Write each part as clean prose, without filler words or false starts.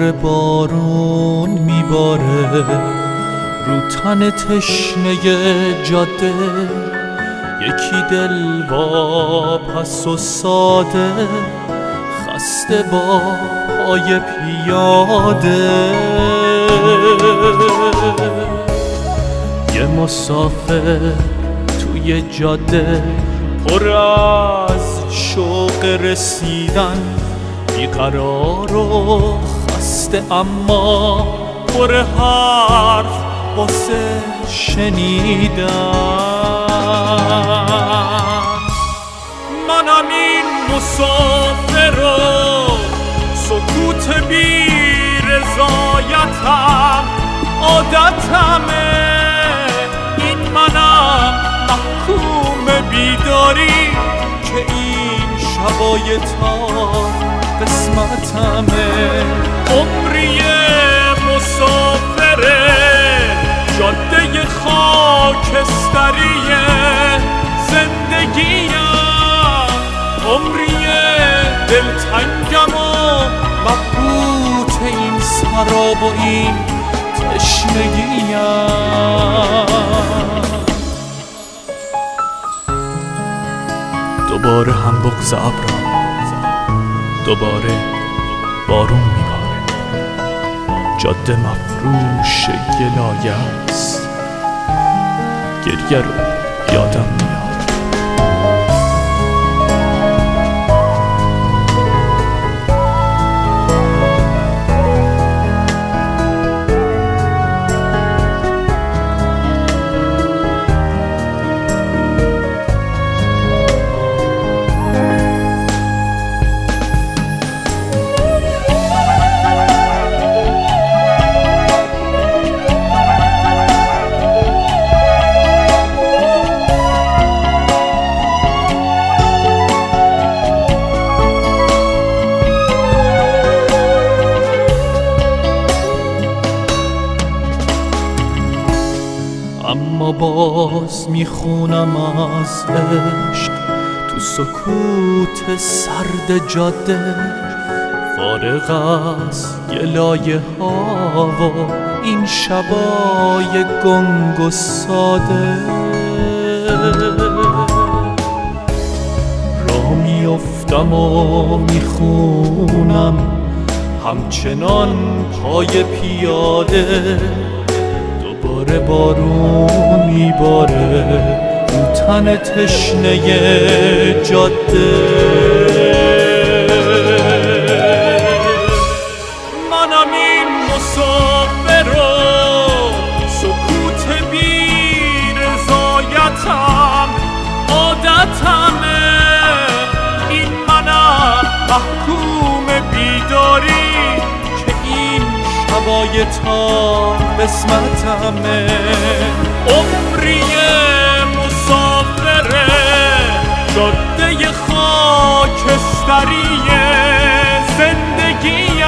دوباره بارون میباره رو تن تشنه جاده، یکی دل واپس و ساده خسته با پای پیاده. یه مسافر توی جاده پر از شوق رسیدن، بیقرار و خسته اما پر حرف واسه شنیدن. منم این مسافر و سکوت بی رضایتم عادتمه، این منم محکوم بیداری که این شبای تار قسمتمه. عمری مسافره جاده خاکستری زندگیم، عمری دلتنگم و مبهوت این سراب و این تشنگیم. دوباره هم بغض ابرم، دوباره بارون میباره، جاده مفروش گلایه است، گریه رو یادم میاد. اما باز میخونم از عشق تو سکوت سرد جاده، فارغ از گلایه ها و این شبای گنگ و ساده. راه میافتم و میخونم همچنان پای پیاده، دوباره بارون میباره رو تن تشنه جاده. منم این مسافر و سکوت بی رضایتم عادتمه، این منم محکوم بیداری که این شبای تار قسمتمه. عمری مسافره جاده خاکستری زندگیم،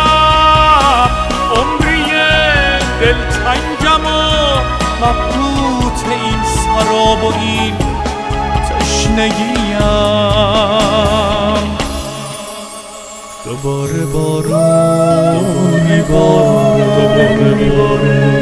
عمری دلتنگم و مبهوت این سراب و این تشنگیم. دوباره بارون میباره،